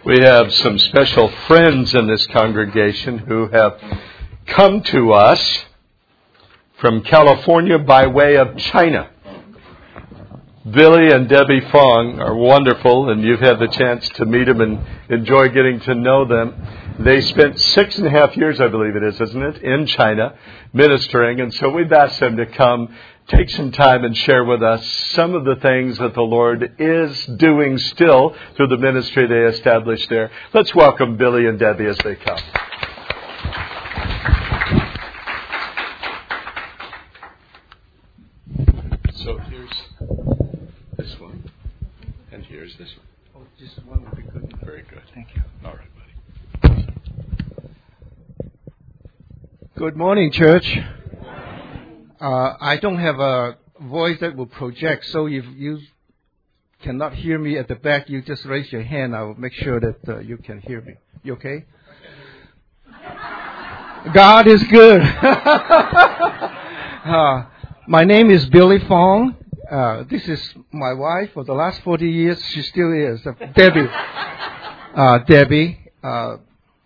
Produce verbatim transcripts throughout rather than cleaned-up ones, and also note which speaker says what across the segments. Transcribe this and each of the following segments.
Speaker 1: We have some special friends in this congregation who have come to us from California by way of China. Billy and Debbie Fong are wonderful, and you've had the chance to meet them and enjoy getting to know them. They spent six and a half years, I believe it is, isn't it, in China ministering, and so we've asked them to come take some time and share with us some of the things that the Lord is doing still through the ministry they established there. Let's welcome Billy and Debbie as they come. So here's this one, and here's this one.
Speaker 2: Oh, just one would be good.
Speaker 1: Very good.
Speaker 2: Thank you.
Speaker 1: All right, buddy.
Speaker 2: Good morning, church. Uh, I don't have a voice that will project, so if you cannot hear me at the back, you just raise your hand. I will make sure that uh, you can hear me. You okay? God is good. uh, my name is Billy Fong. Uh, this is my wife for the last forty years. She still is. Uh, Debbie. Uh, Debbie. Uh,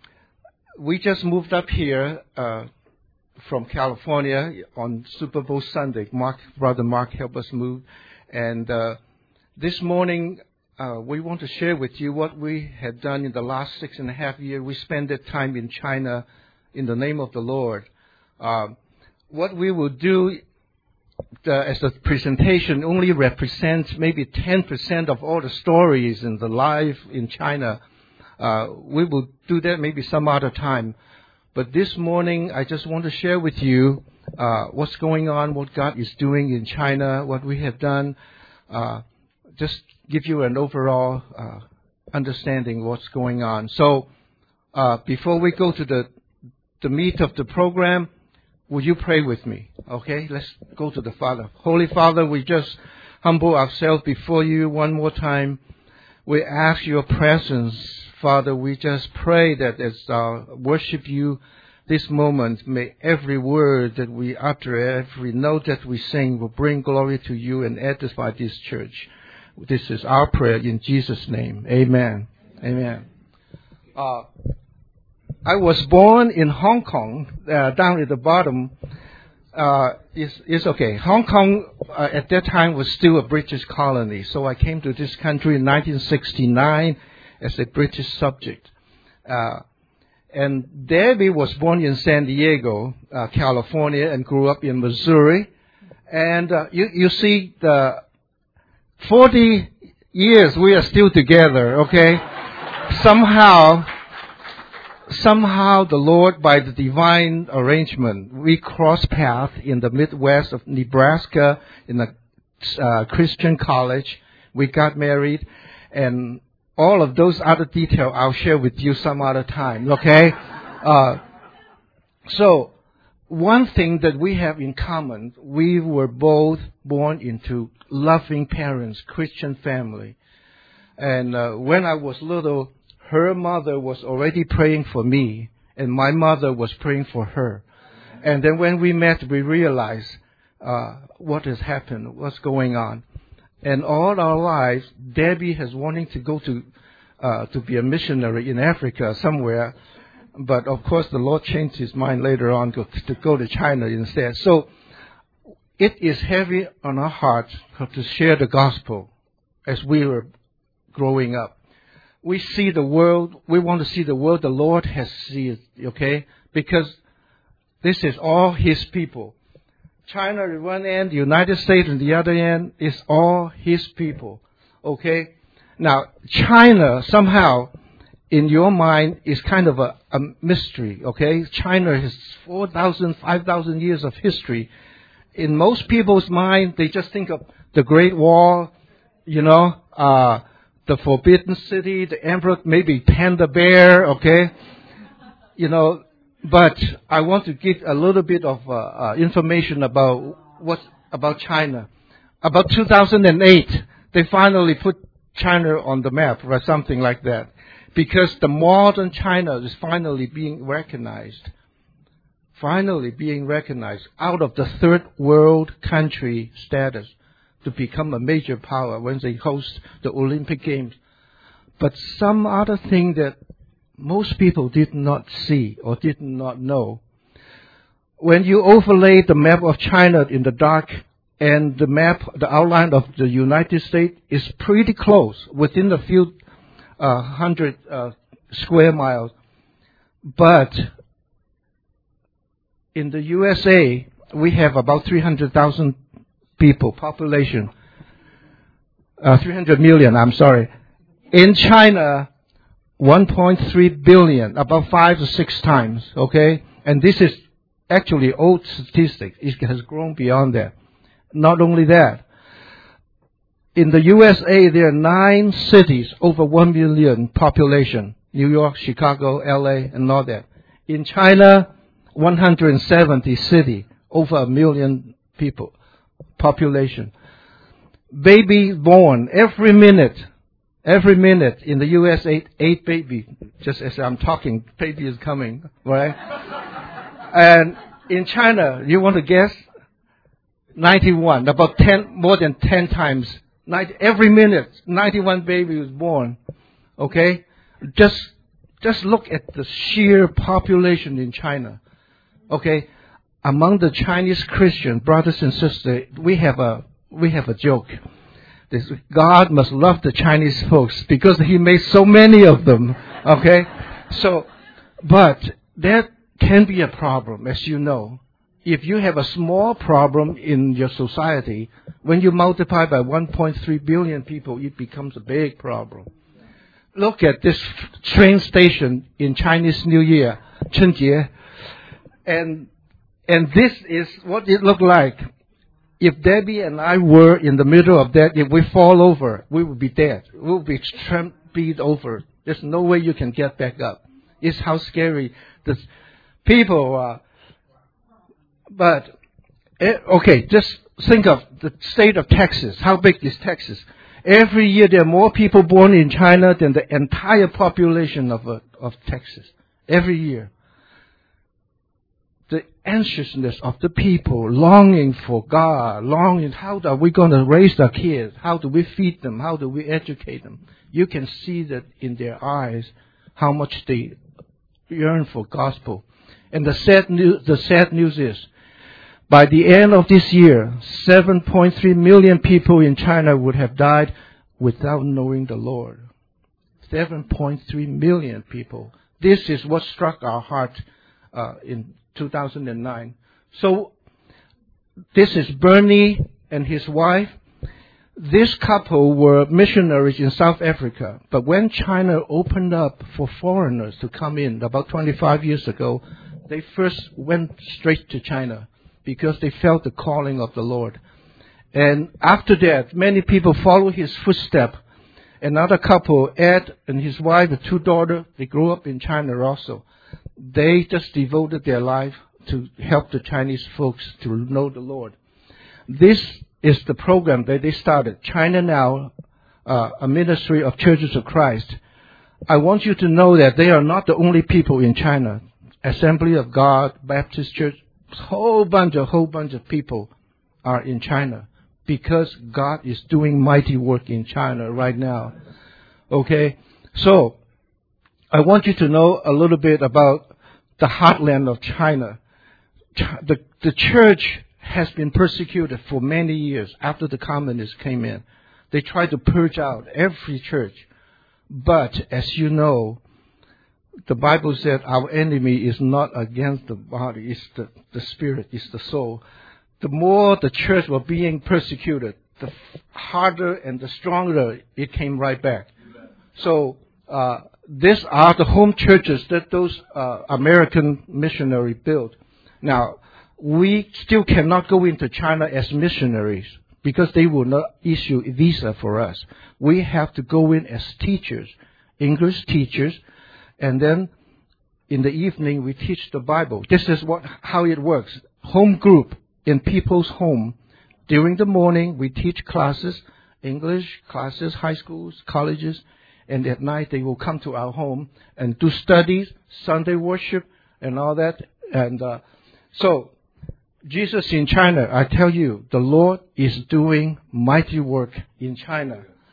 Speaker 2: we just moved up here uh, from California on Super Bowl Sunday. Mark, Brother Mark helped us move. And uh, this morning, uh, we want to share with you what we had done in the last six and a half years. We spent that time in China in the name of the Lord. Uh, what we will do uh, as a presentation only represents maybe ten percent of all the stories in the life in China. Uh, we will do that maybe some other time. But this morning, I just want to share with you uh, what's going on, what God is doing in China, what we have done. Uh, just give you an overall uh, understanding of what's going on. So uh, before we go to the, the meat of the program, will you pray with me? Okay, let's go to the Father. Holy Father, we just humble ourselves before you one more time. We ask your presence. Father, we just pray that as uh, worship you this moment, may every word that we utter, every note that we sing will bring glory to you and edify this church. This is our prayer in Jesus' name. Amen. Amen. Uh, I was born in Hong Kong, uh, down at the bottom. Uh, it's, it's okay. Hong Kong uh, at that time was still a British colony, so I came to this country in nineteen sixty-nine as a British subject. Uh, and Debbie was born in San Diego, uh, California, and grew up in Missouri. And uh, you, you see, the forty years we are still together, okay? somehow, somehow the Lord, by the divine arrangement, we crossed paths in the Midwest of Nebraska in a uh, Christian college. We got married, and all of those other details I'll share with you some other time, okay? Uh, so, one thing that we have in common, we were both born into loving parents, Christian family. And uh, when I was little, her mother was already praying for me, and my mother was praying for her. And then when we met, we realized uh, what has happened, what's going on. And all our lives, Debbie has wanting to go to uh, to be a missionary in Africa somewhere, but of course the Lord changed his mind later on to, to go to China instead. So it is heavy on our hearts to share the gospel as we were growing up. We see the world, we want to see the world the Lord has seen, okay? Because this is all his people. China at one end, the United States on the other end is all his people. Okay? Now, China somehow, in your mind, is kind of a, a mystery. Okay? China has four thousand, five thousand years of history. In most people's mind, they just think of the Great Wall, you know, uh, the Forbidden City, the Emperor, maybe Panda Bear, okay? You know, but I want to give a little bit of uh, uh, information about what about China. About two thousand eight, they finally put China on the map or something like that, because the modern China is finally being recognized. Finally being recognized out of the third world country status to become a major power when they host the Olympic Games. But some other thing that most people did not see or did not know. When you overlay the map of China in the dark and the map, the outline of the United States is pretty close, within a few uh, hundred uh, square miles. But in the U S A, we have about three hundred thousand people, population. Uh, three hundred million, I'm sorry. In China, one point three billion, about five or six times, okay? And this is actually old statistics. It has grown beyond that. Not only that, in the U S A, there are nine cities over one million population. New York, Chicago, L A, and all that. In China, one hundred seventy cities, over a million people, population. Baby born every minute. Every minute in the U S, eight, eight baby. Just as I'm talking, baby is coming, right? And in China, you want to guess? ninety-one, about ten, more than ten times. ninety, every minute, ninety-one baby is born. Okay? Just, just look at the sheer population in China. Okay? Among the Chinese Christian brothers and sisters, we have a, we have a joke. This, God must love the Chinese folks because He made so many of them. Okay? So, but that can be a problem, as you know. If you have a small problem in your society, when you multiply by one point three billion people, it becomes a big problem. Look at this train station in Chinese New Year, Chunjie. And, and this is what it looked like. If Debbie and I were in the middle of that, if we fall over, we would be dead. We would be trampled over. There's no way you can get back up. It's how scary the people are. But, okay, just think of the state of Texas. How big is Texas? Every year there are more people born in China than the entire population of, uh, of Texas. Every year. The anxiousness of the people, longing for God, longing, how are we going to raise our kids? How do we feed them? How do we educate them? You can see that in their eyes, how much they yearn for gospel. And the sad news, the sad news is, by the end of this year, seven point three million people in China would have died without knowing the Lord. seven point three million people. This is what struck our heart uh, in two thousand nine. So, this is Bernie and his wife. This couple were missionaries in South Africa. But when China opened up for foreigners to come in about twenty-five years ago, they first went straight to China because they felt the calling of the Lord. And after that, many people followed his footsteps. Another couple, Ed and his wife and two daughters, they grew up in China also. They just devoted their life to help the Chinese folks to know the Lord. This is the program that they started, China Now, uh, a ministry of Churches of Christ. I want you to know that they are not the only people in China. Assembly of God, Baptist Church, whole bunch of, whole bunch of people are in China because God is doing mighty work in China right now. Okay? So, I want you to know a little bit about the heartland of China. The, the church has been persecuted for many years after the communists came in. They tried to purge out every church. But, as you know, the Bible said our enemy is not against the body, it's the, the spirit, it's the soul. The more the church were being persecuted, the harder and the stronger it came right back. So, uh, these are the home churches that those uh, American missionaries built. Now, we still cannot go into China as missionaries because they will not issue a visa for us. We have to go in as teachers, English teachers, and then in the evening we teach the Bible. This is what how it works. Home group in people's home. During the morning we teach classes, English classes, high schools, colleges, and at night they will come to our home and do studies, Sunday worship, and all that. And uh, so, Jesus in China, I tell you, the Lord is doing mighty work in China.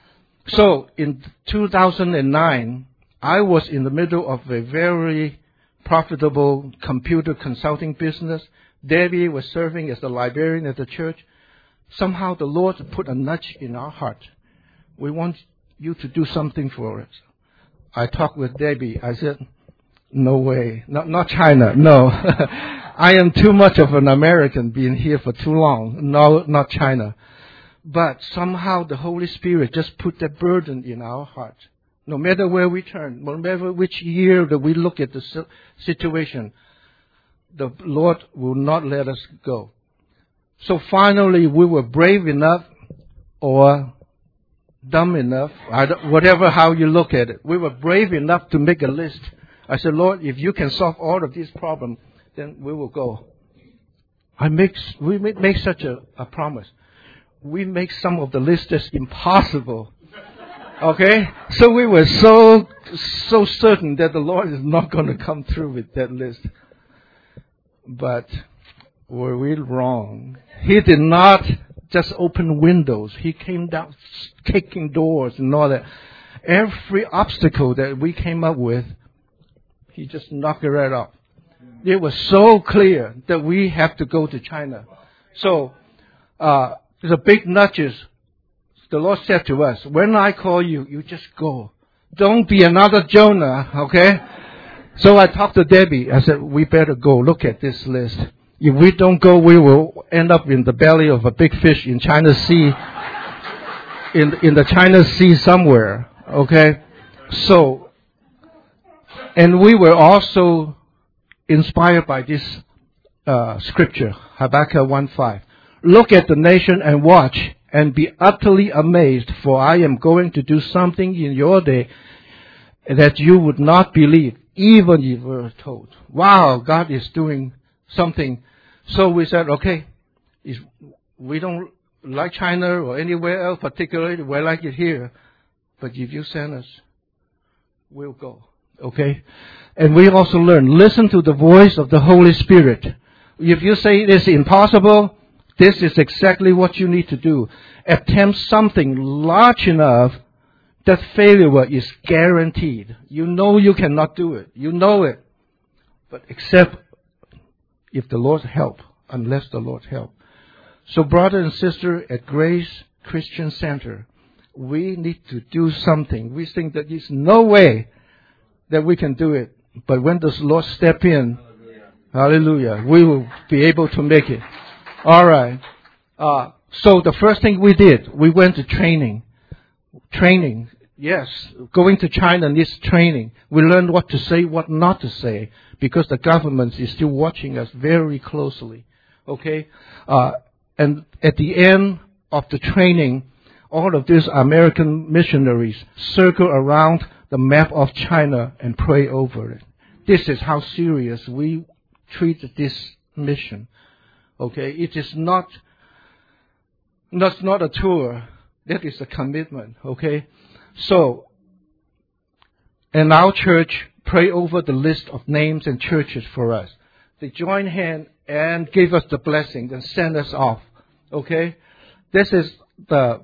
Speaker 2: So in two thousand nine, I was in the middle of a very profitable computer consulting business. Debbie was serving as the librarian at the church. Somehow the Lord put a nudge in our heart. We want you to do something for us. I talked with Debbie. I said, no way. Not, not China. No. I am too much of an American being here for too long. No, not China. But somehow the Holy Spirit just put that burden in our heart. No matter where we turn, no matter which year that we look at the situation, the Lord will not let us go. So finally, we were brave enough or dumb enough, I don't, whatever how you look at it. We were brave enough to make a list. I said, Lord, if you can solve all of these problems, then we will go. I make, we make, make such a, a promise. We make some of the lists just impossible. Okay? So we were so, so certain that the Lord is not going to come through with that list. But were we wrong? He did not just open windows. He came down kicking doors and all that. Every obstacle that we came up with, He just knocked it right off. It was so clear that we have to go to China. So, uh, there's a big nudges. The Lord said to us, when I call you, you just go. Don't be another Jonah, okay? So I talked to Debbie. I said, we better go. Look at this list. If we don't go, we will end up in the belly of a big fish in China Sea, in, in the China Sea somewhere, okay? So, and we were also inspired by this uh, scripture, Habakkuk one five. Look at the nation and watch and be utterly amazed, for I am going to do something in your day that you would not believe, even if you were told. Wow, God is doing something. So we said, okay, if we don't like China or anywhere else particularly, we like it here. But if you send us, we'll go. Okay? And we also learn, listen to the voice of the Holy Spirit. If you say it is impossible, this is exactly what you need to do. Attempt something large enough that failure is guaranteed. You know you cannot do it. You know it. But except if the Lord help, unless the Lord help. So brother and sister at Grace Christian Center, we need to do something. We think that there's no way that we can do it. But when the Lord step in, hallelujah, we will be able to make it. All right. Uh, so the first thing we did, we went to training. Training. Yes, going to China needs training. We learned what to say, what not to say, because the government is still watching us very closely. Okay? Uh, and at the end of the training, all of these American missionaries circle around the map of China and pray over it. This is how serious we treat this mission. Okay? It is not, that's not a tour. That is a commitment. Okay? So, and our church pray over the list of names and churches for us. They join hand and gave us the blessing and send us off. Okay? This is the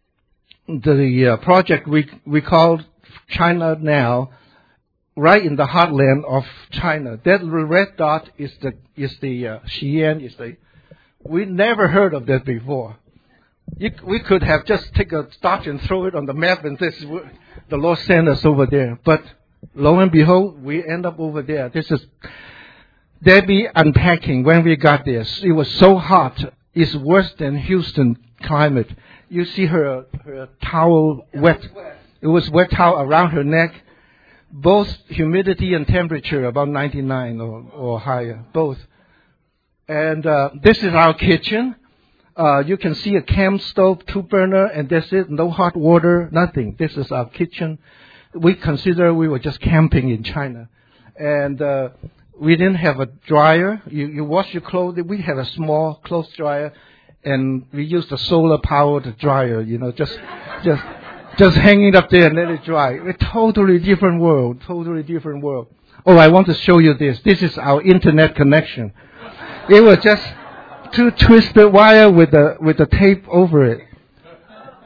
Speaker 2: the uh, project we we called China Now, right in the heartland of China. That red dot is the is the uh, Xi'an, is the we never heard of that before. You, we could have just take a dot and throw it on the map and this the Lord sent us over there. But lo and behold, we end up over there. This is Debbie unpacking when we got there. It was so hot. It's worse than Houston climate. You see her her towel wet. It was wet towel around her neck. Both humidity and temperature about ninety-nine or, or higher. Both. And uh, this is our kitchen. Uh, you can see a camp stove, two burner, and that's it. No hot water, nothing. This is our kitchen. We consider we were just camping in China. And uh, we didn't have a dryer. You, you wash your clothes. We had a small clothes dryer, and we used a solar powered dryer, you know, just, just, just hanging up there and let it dry. A totally different world, totally different world. Oh, I want to show you this. This is our internet connection. It was just two twisted wire with the with the tape over it,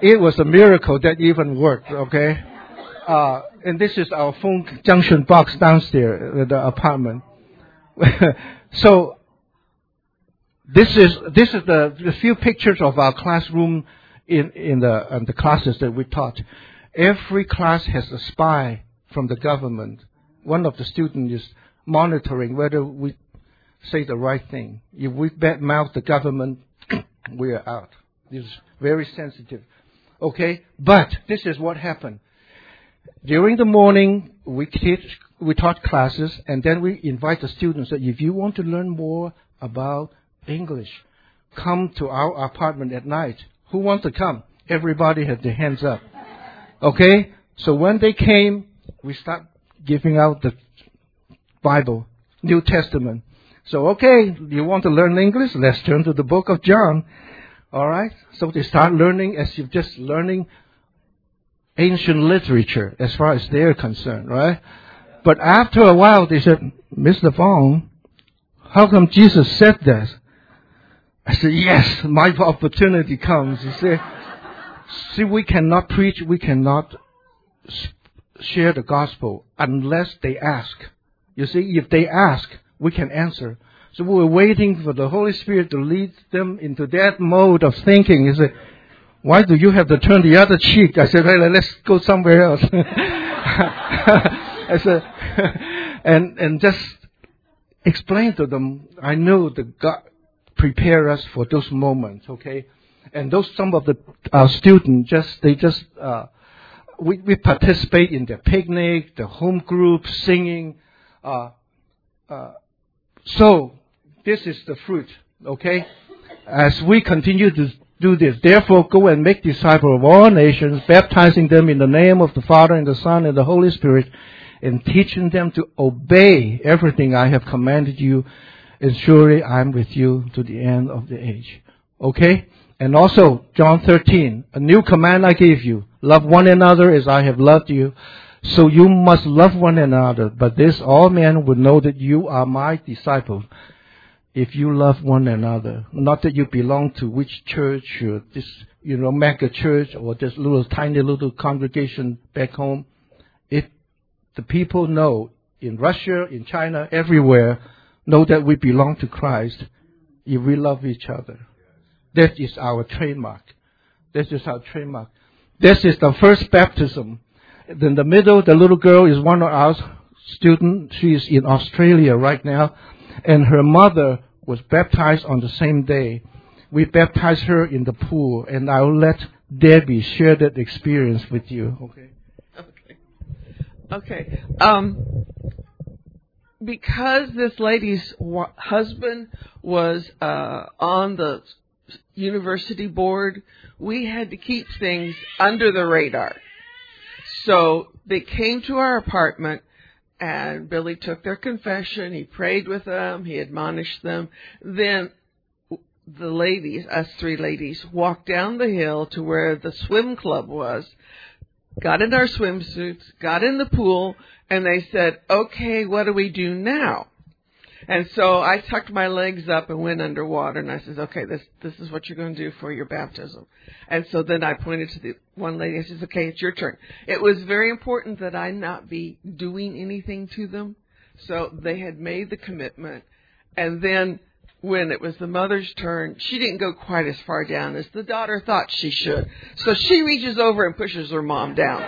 Speaker 2: It was a miracle that even worked, okay? Uh, and this is our phone junction box downstairs at the apartment. So, this is this is the, the few pictures of our classroom in, in the in the classes that we taught. Every class has a spy from the government. One of the students is monitoring whether we say the right thing. If we badmouth the government, we are out. It's very sensitive. Okay? But this is what happened. During the morning, we teach, we taught classes, and then we invite the students that if you want to learn more about English, come to our apartment at night. Who wants to come? Everybody had their hands up. Okay? So when they came, we start giving out the Bible, New Testament. So, okay, you want to learn English? Let's turn to the book of John. All right? So they start learning as if just learning ancient literature as far as they're concerned, right? But after a while, they said, Mister Fong, how come Jesus said that? I said, yes, my opportunity comes. You see, see, we cannot preach, we cannot share the gospel unless they ask. You see, if they ask, we can answer. So we were waiting for the Holy Spirit to lead them into that mode of thinking. He said, why do you have to turn the other cheek? I said, hey, let's go somewhere else. I said, and, and just explain to them, I know that God prepared us for those moments, okay? And those, some of the uh, students, just, they just, uh, we, we participate in the picnic, the home group, singing, uh, uh, so, this is the fruit, okay? As we continue to do this, therefore go and make disciples of all nations, baptizing them in the name of the Father and the Son and the Holy Spirit, and teaching them to obey everything I have commanded you, and surely I am with you to the end of the age. Okay? And also, John thirteen, a new command I give you, love one another as I have loved you. So you must love one another, but this all men will know that you are my disciples if you love one another. Not that you belong to which church or this, you know, mega church or this little tiny little congregation back home. If the people know in Russia, in China, everywhere, know that we belong to Christ, if we love each other. That is our trademark. That is our trademark. This is the first baptism. In the middle, the little girl is one of our students. She is in Australia right now. And her mother was baptized on the same day. We baptized her in the pool. And I'll let Debbie share that experience with you. Okay.
Speaker 3: Okay. Okay. Um, because this lady's wa- husband was uh, on the university board, we had to keep things under the radar. So they came to our apartment, and Billy took their confession. He prayed with them. He admonished them. Then the ladies, us three ladies, walked down the hill to where the swim club was, got in our swimsuits, got in the pool, and they said, okay, what do we do now? And so I tucked my legs up and went underwater, and I said, okay, this this is what you're going to do for your baptism. And so then I pointed to the one lady. I said, okay, it's your turn. It was very important that I not be doing anything to them. So they had made the commitment. And then when it was the mother's turn, she didn't go quite as far down as the daughter thought she should. So she reaches over and pushes her mom down.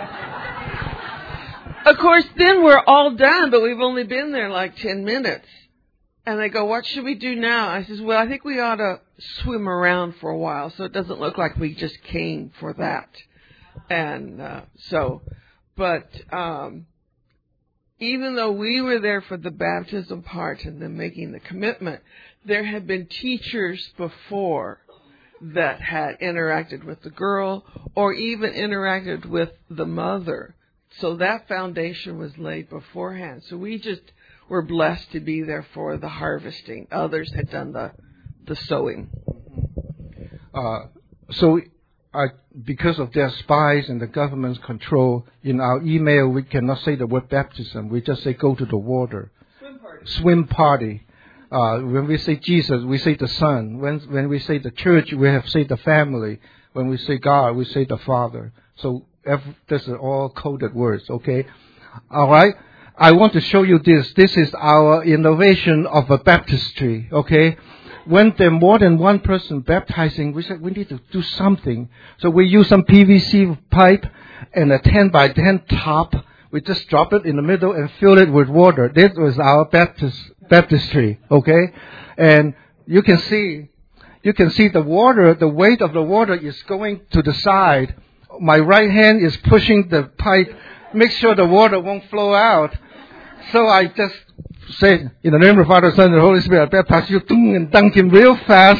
Speaker 3: Of course, then we're all done, but we've only been there like ten minutes. And they go, what should we do now? I says, well, I think we ought to swim around for a while so it doesn't look like we just came for that. And uh, so, but um, even though we were there for the baptism part and then making the commitment, there had been teachers before that had interacted with the girl or even interacted with the mother. So that foundation was laid beforehand. So we just were blessed to be there for the harvesting. Others had done the the sowing.
Speaker 2: Uh, so uh, because of their spies and the government's control, in our email we cannot say the word baptism. We just say go to the water.
Speaker 3: Swim party.
Speaker 2: Swim party. Uh, when we say Jesus, we say the Son. When when we say the church, we have say the family. When we say God, we say the Father. So every, this are all coded words, okay? All right? I want to show you this. This is our innovation of a baptistry, okay? When there are more than one person baptizing, we said we need to do something. So we use some P V C pipe and a ten by ten top. We just drop it in the middle and fill it with water. This was our Baptist, baptistry, okay? And you can see, you can see the water, the weight of the water is going to the side. My right hand is pushing the pipe, make sure the water won't flow out. So I just say, in the name of the Father, Son, and the Holy Spirit, I baptize you, and dunk him real fast.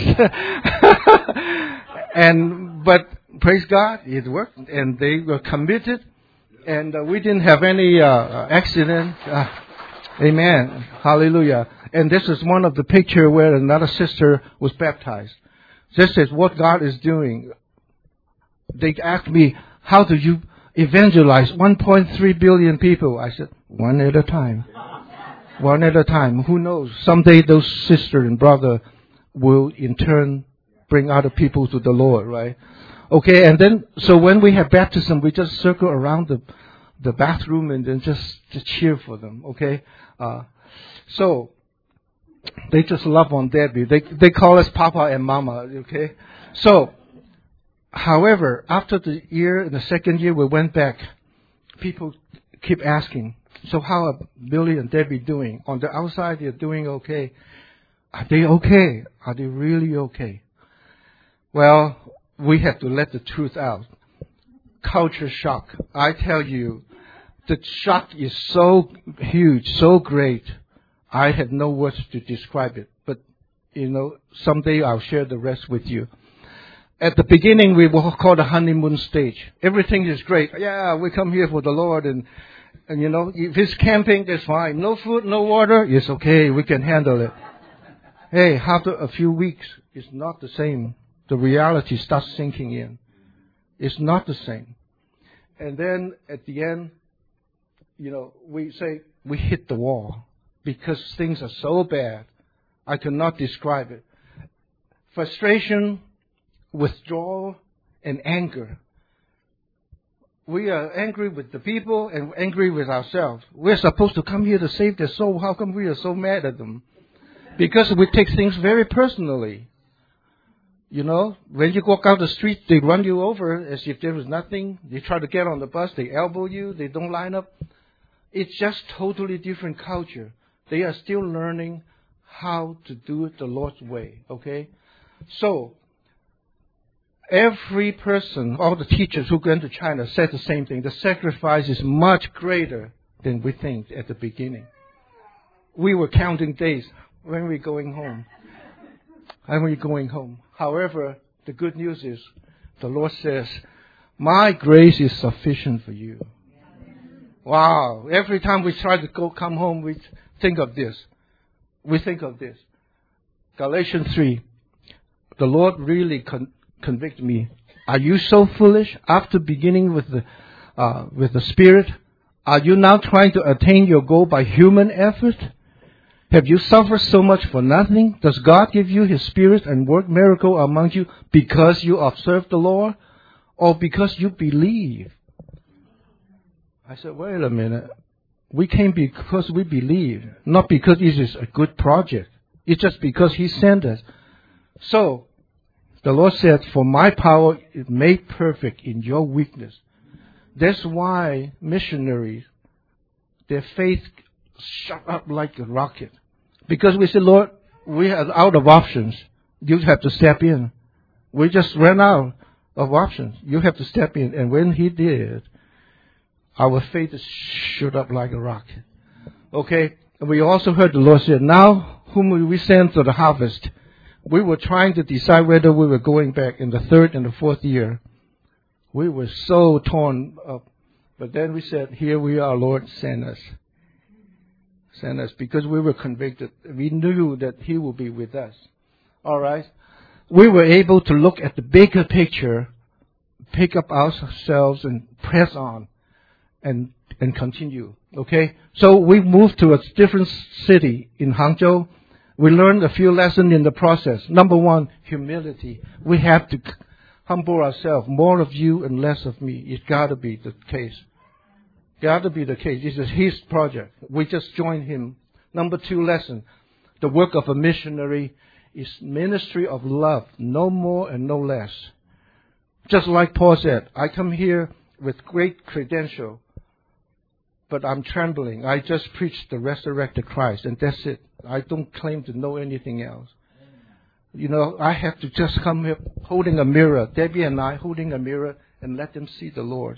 Speaker 2: and, but praise God, it worked, and they were committed. And uh, we didn't have any uh, accident. Uh, amen. Hallelujah. And this is one of the picture where another sister was baptized. This is what God is doing. They asked me, how do you evangelize one point three billion people? I said, one at a time. One at a time. Who knows? Someday those sister and brother will in turn bring other people to the Lord, right? Okay, and then, so when we have baptism, we just circle around the the bathroom and then just, just cheer for them, okay? Uh, so, they just love on Debbie. They they call us Papa and Mama, okay? So, however, after the year, in the second year, we went back. People keep asking, so how are Billy and Debbie doing? On the outside, they're doing okay. Are they okay? Are they really okay? Well, we have to let the truth out. Culture shock. I tell you, the shock is so huge, so great. I have no words to describe it. But, you know, someday I'll share the rest with you. At the beginning, we will call the honeymoon stage. Everything is great. Yeah, we come here for the Lord. And, and you know, if it's camping, that's fine. No food, no water, it's okay. We can handle it. Hey, after a few weeks, it's not the same. The reality starts sinking in. It's not the same. And then at the end, you know, we say we hit the wall because things are so bad. I cannot describe it. Frustration, withdrawal, and anger. We are angry with the people and angry with ourselves. We're supposed to come here to save their soul. How come we are so mad at them? Because we take things very personally. You know, when you walk out the street, they run you over as if there was nothing. They try to get on the bus, they elbow you, they don't line up. It's just totally different culture. They are still learning how to do it the Lord's way, okay? So, every person, all the teachers who went to China said the same thing. The sacrifice is much greater than we think at the beginning. We were counting days. When are we going home? When are we going home? However, the good news is the Lord says, my grace is sufficient for you. Wow. Every time we try to go come home, we think of this. We think of this. Galatians three. The Lord really con- convicted me. Are you so foolish? After beginning with the, uh, with the Spirit, are you now trying to attain your goal by human effort? Have you suffered so much for nothing? Does God give you His Spirit and work miracle among you because you observe the law or because you believe? I said, wait a minute. We came because we believe, not because it is a good project. It's just because He sent us. So, the Lord said, for my power is made perfect in your weakness. That's why missionaries, their faith shot up like a rocket. Because we said, Lord, we are out of options. You have to step in. We just ran out of options. You have to step in. And when He did, our faith shot up like a rocket. Okay? And we also heard the Lord say, now whom will we send to the harvest? We were trying to decide whether we were going back in the third and the fourth year. We were so torn up. But then we said, here we are, Lord, send us. Send us, because we were convicted. We knew that He will be with us. All right? We were able to look at the bigger picture, pick up ourselves and press on and and continue. Okay? So we moved to a different city in Hangzhou. We learned a few lessons in the process. Number one, humility. We have to humble ourselves. More of you and less of me. It's got to be the case. Got to be the case. This is his project. We just joined him. Number two lesson. The work of a missionary is ministry of love. No more and no less. Just like Paul said, I come here with great credential, but I'm trembling. I just preached the resurrected Christ, and that's it. I don't claim to know anything else. You know, I have to just come here holding a mirror, Debbie and I holding a mirror, and let them see the Lord.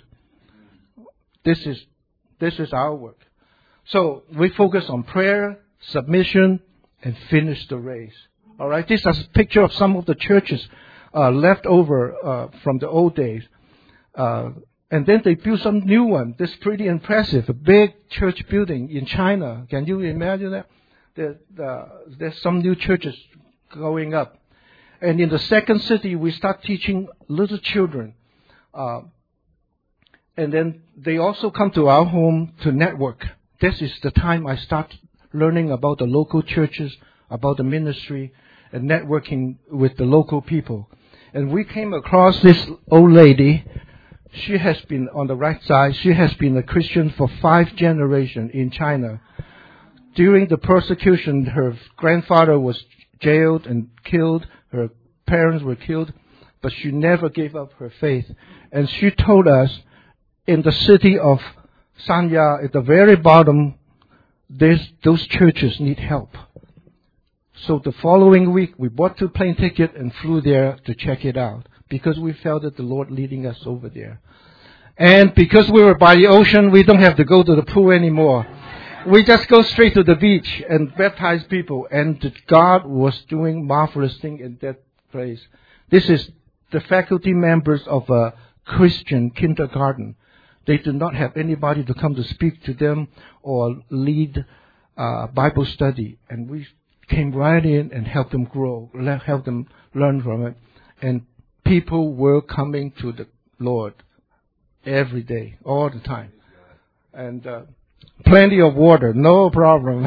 Speaker 2: This is this is our work. So we focus on prayer, submission, and finish the race. All right, this is a picture of some of the churches uh, left over uh, from the old days. Uh, and then they built some new one. This is pretty impressive. A big church building in China. Can you imagine that? There, uh, there's some new churches going up. And in the second city, we start teaching little children. Uh, and then they also come to our home to network. This is the time I start learning about the local churches, about the ministry, and networking with the local people. And we came across this old lady. She has been on the right side. She has been a Christian for five generations in China. During the persecution, her grandfather was jailed and killed. Her parents were killed. But she never gave up her faith. And she told us in the city of Sanya, at the very bottom, there's, those churches need help. So the following week, we bought two plane tickets and flew there to check it out because we felt that the Lord leading us over there. And because we were by the ocean, we don't have to go to the pool anymore. We just go straight to the beach and baptize people. And God was doing marvelous things in that place. This is the faculty members of a Christian kindergarten. They do not have anybody to come to speak to them or lead uh, Bible study. And we came right in and helped them grow, helped them learn from it. And people were coming to the Lord every day, all the time. And uh, plenty of water, no problem.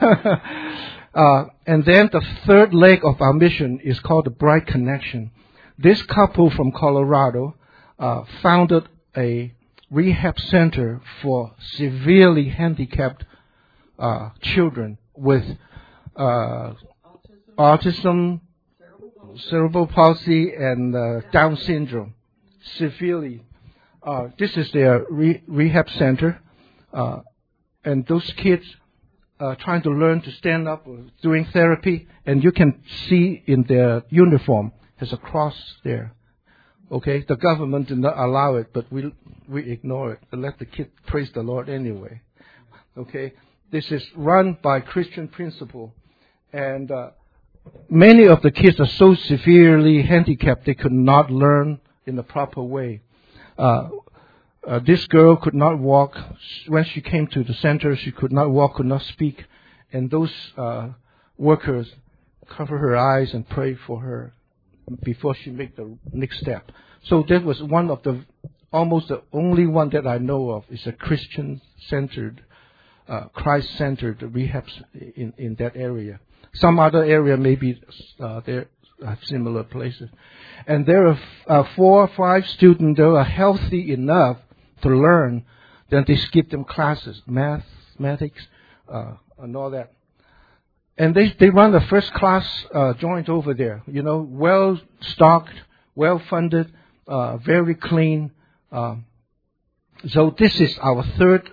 Speaker 2: uh, and then the third leg of our mission is called the Bright Connection. This couple from Colorado uh, founded a rehab center for severely handicapped uh, children with uh, autism, cerebral palsy, and uh, Down syndrome. Severely. Uh, this is their re- rehab center. Uh, and those kids are trying to learn to stand up or doing therapy. And you can see in their uniform, there's a cross there. Okay, the government did not allow it, but we we ignore it and let the kid praise the Lord anyway. Okay, this is run by Christian principle, and uh, many of the kids are so severely handicapped they could not learn in the proper way. Uh, uh, this girl could not walk. When she came to the center, she could not walk, could not speak, and those uh, workers cover her eyes and pray for her before she make the next step. So that was one of the, almost the only one that I know of is a Christian-centered, uh, Christ-centered rehab in, in that area. Some other area maybe uh, there are similar places. And there are uh, four or five students that are healthy enough to learn, then they skip them classes, mathematics, uh, and all that. And they they run a first class uh, joint over there, you know, well stocked, well funded, uh, very clean. Uh, so this is our third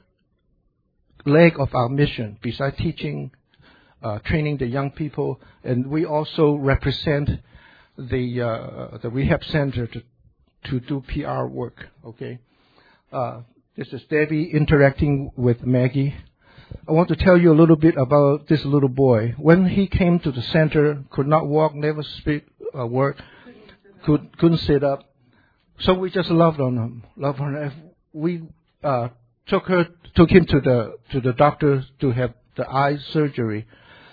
Speaker 2: leg of our mission, besides teaching, uh, training the young people, and we also represent the uh, the rehab center to to do P R work. Okay, uh, this is Debbie interacting with Maggie. I want to tell you a little bit about this little boy. When he came to the center, could not walk, never speak a word, could, couldn't sit up. So we just loved on him, loved on him. We uh, took her, took him to the to the doctor to have the eye surgery.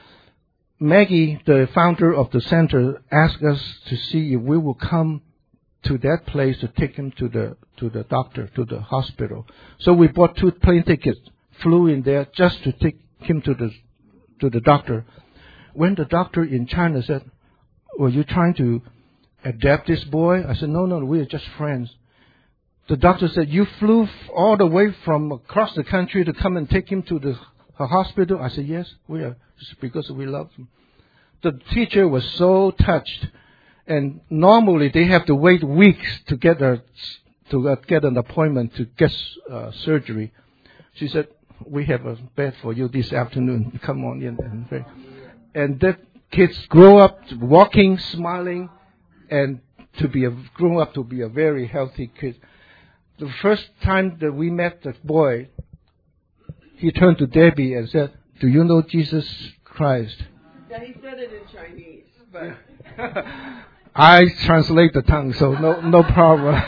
Speaker 2: Maggie, the founder of the center, asked us to see if we will come to that place to take him to the to the doctor, to the hospital. So we bought two plane tickets. Flew in there just to take him to the to the doctor. when the doctor in China said, were you trying to adapt this boy? I said, no, no, we are just friends. The doctor said, you flew all the way from across the country to come and take him to the hospital? I said, yes, we are, just because we love him. The teacher was so touched. And normally they have to wait weeks to get a, to uh, get an appointment to get uh, surgery. She said, we have a bed for you this afternoon. Come on in. And, and that kids grow up walking, smiling, and to be a, grow up to be a very healthy kid. The first time that we met the boy, he turned to Debbie and said, do you know Jesus Christ?
Speaker 3: Yeah, he said it in Chinese, but...
Speaker 2: I translate the tongue, so no no problem.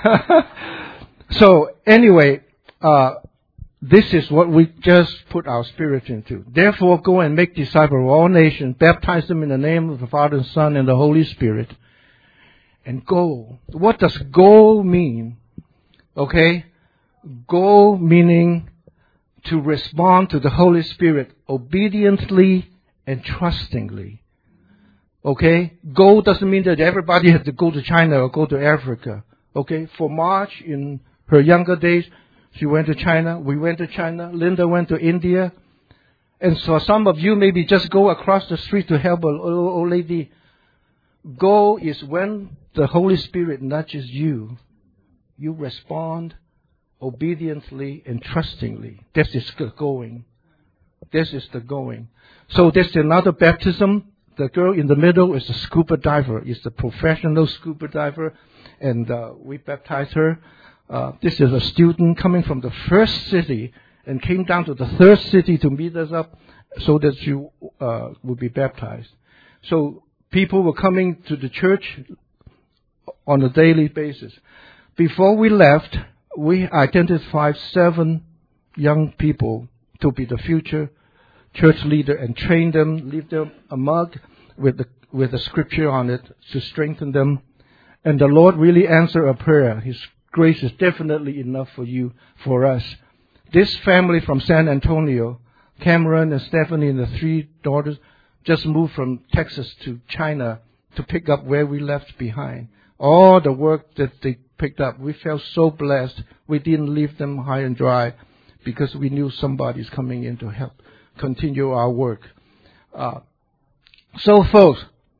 Speaker 2: So anyway, uh, this is what we just put our spirit into. Therefore, go and make disciples of all nations, baptize them in the name of the Father, and Son, and the Holy Spirit, and go. What does go mean? Okay, go meaning to respond to the Holy Spirit obediently and trustingly. Okay? Go doesn't mean that everybody has to go to China or go to Africa. Okay? For March, in her younger days, she went to China. We went to China. Linda went to India. And so some of you maybe just go across the street to help an old lady. Go is when the Holy Spirit nudges you. You respond obediently and trustingly. This is the going. This is the going. So there's another baptism. The girl in the middle is a scuba diver, is a professional scuba diver, and uh, we baptized her. Uh, this is a student coming from the first city and came down to the third city to meet us up so that she uh, would be baptized. So people were coming to the church on a daily basis. Before we left, we identified seven young people to be the future church leader and train them, leave them a mug with the with a scripture on it to strengthen them. And the Lord really answered a prayer. His grace is definitely enough for you, for us. This family from San Antonio, Cameron and Stephanie and the three daughters, just moved from Texas to China to pick up where we left behind. All the work that they picked up, we felt so blessed. We didn't leave them high and dry because we knew somebody's coming in to help continue our work. Uh, so, folks,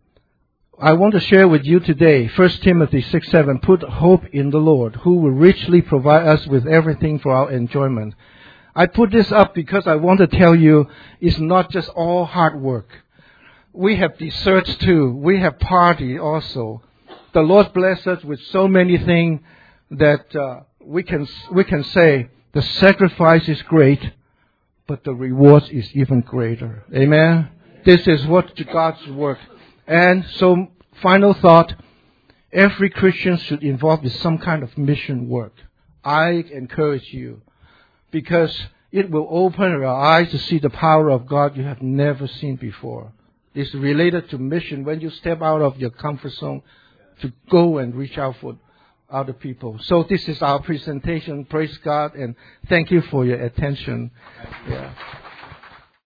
Speaker 2: I want to share with you today, First Timothy six seven, put hope in the Lord, who will richly provide us with everything for our enjoyment. I put this up because I want to tell you it's not just all hard work. We have desserts too. We have party also. The Lord bless us with so many things that uh, we can we can say the sacrifice is great, but the reward is even greater. Amen? This is what God's work. And so, final thought, every Christian should involve in some kind of mission work. I encourage you, because it will open your eyes to see the power of God you have never seen before. It's related to mission when you step out of your comfort zone to go and reach out for other people. So this is our presentation. Praise God, and thank you for your attention. Yeah.